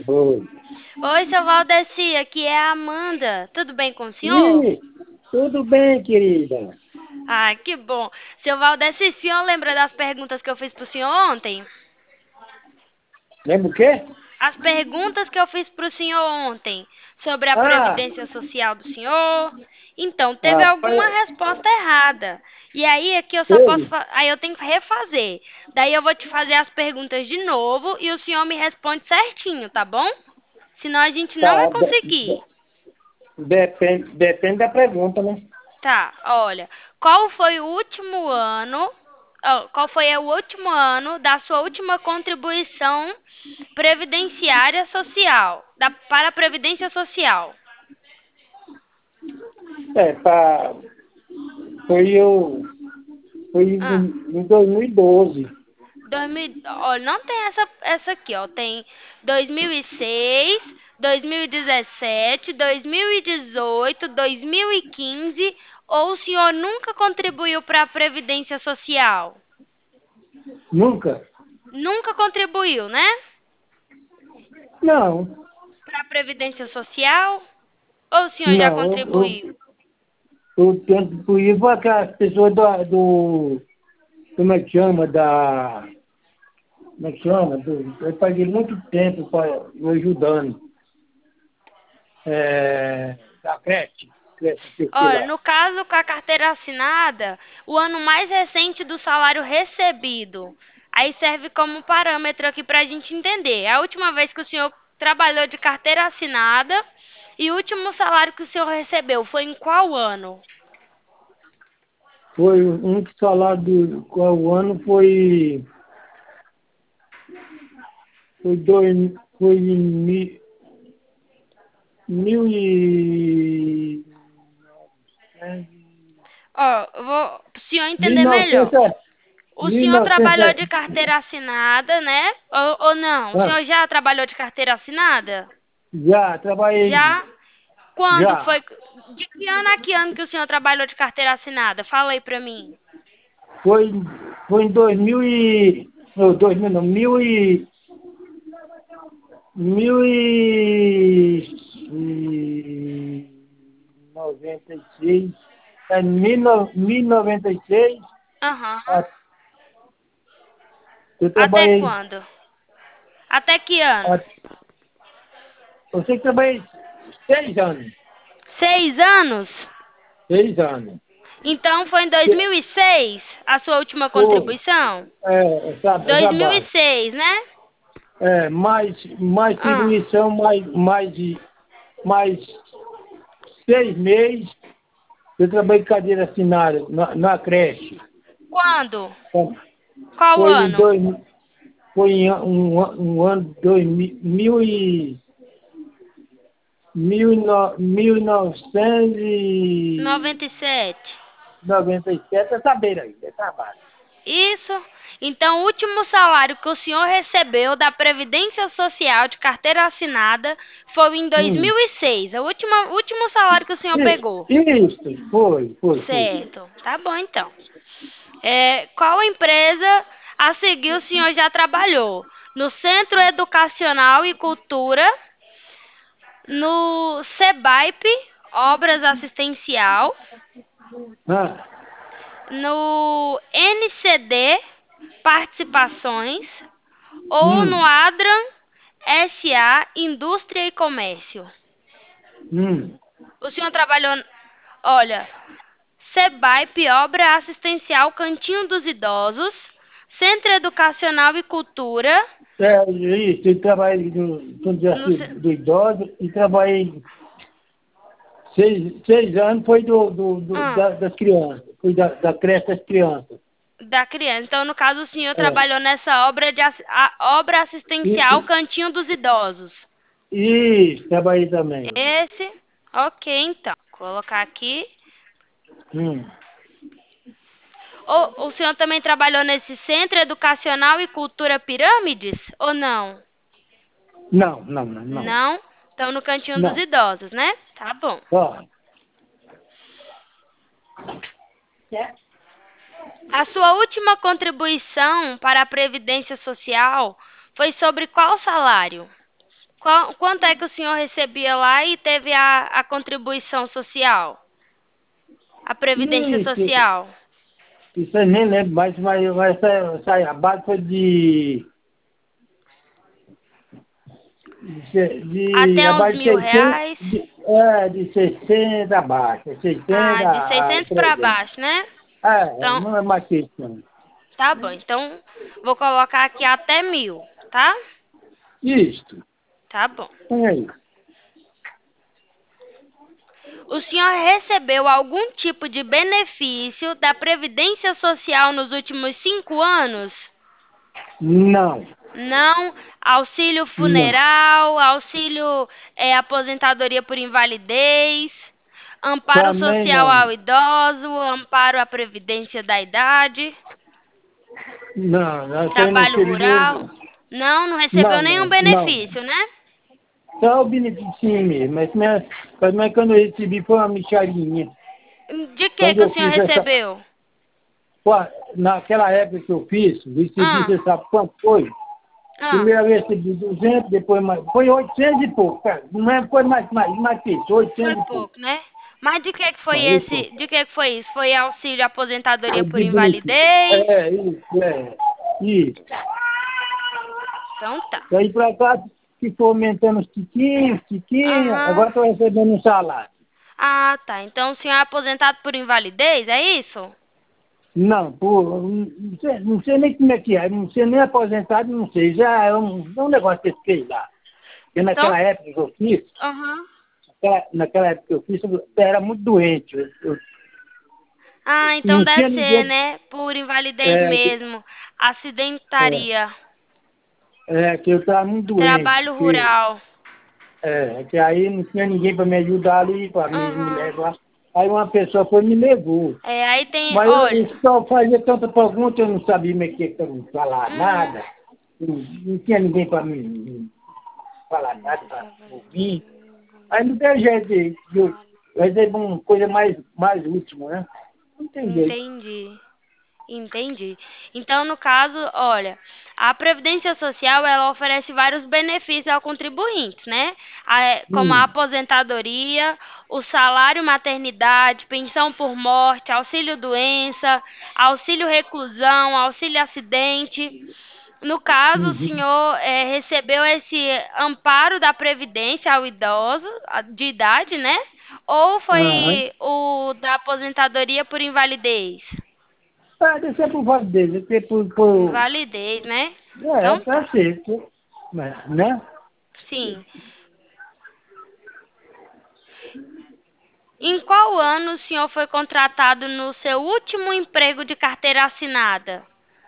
Oi. Oi, seu Valdeci, aqui é a Amanda. Tudo bem com o senhor? Ih, tudo bem, querida? Ah, que bom. Seu Valdeci, o senhor lembra das perguntas que eu fiz pro senhor ontem? Lembra o quê? As perguntas que eu fiz pro senhor ontem sobre a Ah, previdência social do senhor. Então, teve ah, alguma resposta errada. E aí aqui eu só posso, teve. aí eu tenho que refazer. Daí eu vou te fazer as perguntas de novo e o senhor me responde certinho, tá bom? Senão a gente não vai Tá, conseguir. depende da pergunta, né? Tá, olha, qual foi o último ano, qual foi o último ano da sua última contribuição previdenciária social, para a Previdência Social? É, tá, foi, eu, foi Ah, em 2012. 2000, ó, não tem essa aqui, ó, tem 2006, 2017, 2018, 2015, ou o senhor nunca contribuiu para a Previdência Social? Nunca? Nunca contribuiu, né? Não, Para a Previdência Social? Ou o senhor já não. contribuiu? Eu tento ir para aquelas pessoas como é que chama, como é que chama? Eu paguei muito tempo para me ajudando. Da creche que eu fui Olha, lá. no caso com a carteira assinada, o ano mais recente do salário recebido. Aí serve como parâmetro aqui para a gente entender. A última vez que o senhor trabalhou de carteira assinada e o último salário que o senhor recebeu foi em qual ano? Foi um que falar do qual ano foi em mil e Ó, eu vou, para o senhor mil entender melhor. novecentos O mil senhor trabalhou novecentos de carteira assinada, né? Ou não? O ah, senhor já trabalhou de carteira assinada? já trabalhei Já? Quando já foi? De que ano a que ano que o senhor trabalhou de carteira assinada? Fala aí pra mim. foi foi em 2000 e não, 2000 não, mil e 96 mil e 96 Aham. ah, eu Até trabalhei quando? Até que ano? ah, eu sei que trabalhei 6 anos. 6 anos? 6 anos. Então foi em 2006 a sua última Pô, contribuição? essa 2006, base. né? Mais Ah. contribuição, mais 6 meses. Eu trabalhei em cadeira assinada na creche. Quando? Então, Qual Foi em ano? dois, foi em um ano 2000 mil novecentos e 97. noventa e sete essa beira aí, essa base. Isso. Então, o último salário que o senhor recebeu da Previdência Social de carteira assinada foi em Hum. 2006. O último salário que o senhor pegou. Isso, foi. Certo. Tá bom, então. Qual empresa a seguir o senhor já trabalhou? No Centro Educacional e Cultura, no SEBAIP, Obras Assistencial, Ah, no NCD, Participações, ou no hum, Adran SA, Indústria e Comércio. hum, O senhor trabalhou, olha, SEBAIP, Obra Assistencial Cantinho dos Idosos, Centro Educacional e Cultura, isso, eu trabalhei no Fundo de no, Auxílio do Idoso e trabalhei 6 anos, foi ah, das crianças, foi da creche das crianças. da criança. Então, no caso, o senhor É. trabalhou nessa obra assistencial E, Cantinho dos Idosos. trabalhei também. Esse, ok, então. Colocar aqui. Hum. O senhor também trabalhou nesse Centro Educacional e Cultura Pirâmides? Ou não? Não, não, não, não. Não? Então, no Cantinho dos Não. Idosos, né? Tá bom. Ó, A sua última contribuição para a Previdência Social foi sobre qual salário? Quanto é que o senhor recebia lá e teve a contribuição social? A previdência Isso, social? isso eu nem lembro mais, mas a base foi Até a uns base de 600, R$ 1.000? de 600 abaixo, 600 Ah, de a 600 para 300. baixo, né? Então, Não é mais que isso, não. tá bom. Então, vou colocar aqui até 1.000, tá? Isto, Tá bom. põe aí. O senhor recebeu algum tipo de benefício da Previdência Social nos últimos 5 anos? Não, Não. Auxílio não. funeral, auxílio aposentadoria por invalidez, amparo Também social não. ao idoso, amparo à previdência da idade, Não, não, isso aí não trabalho rural. seria. Não, não recebeu Não, nenhum não, não. benefício, né? Só o beneficinho mesmo, mas quando eu recebi foi uma micharinha. De que Quando o eu senhor fiz essa. recebeu? Pô, naquela época que eu fiz, recebi, Ah, você sabe quanto foi? ah, Primeira vez recebi 200, depois mais. Foi 800 e pouco, cara. Não é, foi mais que isso, foi 800 e pouco. pouco, né? Mas de que foi Aí, pô, esse? De que foi isso? Foi auxílio aposentadoria foi por de benefício. invalidez? Isso, é. Isso. Então tá. Daí pra cá ficou aumentando os tiquinhos, Aham. agora estou recebendo um salário. Ah, tá. Então o senhor é aposentado por invalidez, é isso? Não, não sei nem como é que é, não sei nem aposentado, não sei, já é um negócio que eu fiz lá. Porque Então, naquela época que eu fiz, aham. naquela época que eu fiz, eu era muito doente. Ah, então Não deve tinha ser, ninguém. né? Por invalidez É, mesmo. é, Acidentaria. que eu estava muito doente, Trabalho porque rural. que aí não tinha ninguém para me ajudar ali, para me Aham. levar. Aí uma pessoa foi e me levou. É, aí tem, Mas eu olha. só fazia tanta pergunta, eu não sabia me que não falar Uhum. nada. Não tinha ninguém para me falar nada, para ouvir. Aí não tem jeito de eu fazer uma coisa mais última, né? Não tem jeito. Entendi. Entendi. Então, no caso, olha, a Previdência Social, ela oferece vários benefícios ao contribuinte, né? Como a Hum, aposentadoria, o salário maternidade, pensão por morte, auxílio doença, auxílio reclusão, auxílio acidente. No caso, o uhum, senhor recebeu esse amparo da Previdência ao idoso de idade, né? Ou aham. foi o da aposentadoria por invalidez? Deve ser por voz dele, deve ser por. Invalidez, né? É, Então pra tá. ser, né? Sim. Em qual ano o senhor foi contratado no seu último emprego de carteira assinada?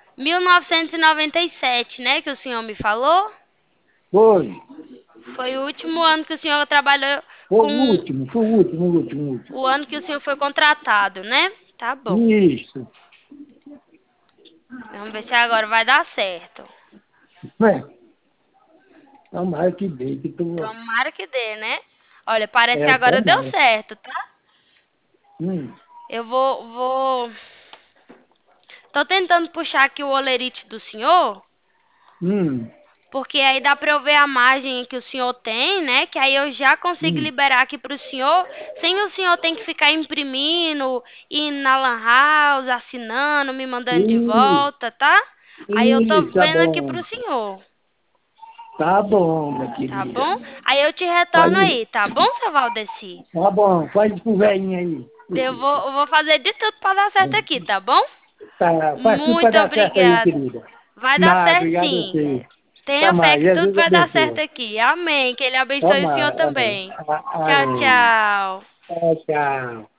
1997, né, que o senhor me falou? Foi. Foi o último ano que o senhor trabalhou Foi o com último, foi o último, o último, o último. o ano que o senhor foi contratado, né? Tá bom. Isso. Vamos ver se agora vai dar certo. É, tomara que dê, que tu. Tomara que dê, né? Olha, parece que É, agora deu tomara. certo, tá? Hum, Eu vou. Tô tentando puxar aqui o olerite do senhor, hum, porque aí dá pra eu ver a margem que o senhor tem, né? Que aí eu já consigo hum. liberar aqui pro senhor, sem o senhor ter que ficar imprimindo, indo na Lan House, assinando, me mandando de Isso, volta, tá? Aí eu tô isso, tá vendo aqui bom. pro senhor, Tá bom, minha tá querida. bom? Aí eu te retorno Faz, aí, tá bom, seu Valdeci? tá bom, faz pro velhinho aí. Eu vou fazer de tudo pra dar certo aqui, tá bom? Tá, faz tudo pra Muito dar certo aí, obrigada. querida. Vai dar Nada, certo obrigado a sim. você. Tenha Tá fé mais, que tudo Jesus vai dar certo abençoe. aqui. Amém. Que ele Tá abençoe o senhor mais, amém. também. Tchau, Amém. tchau. Tchau, tchau.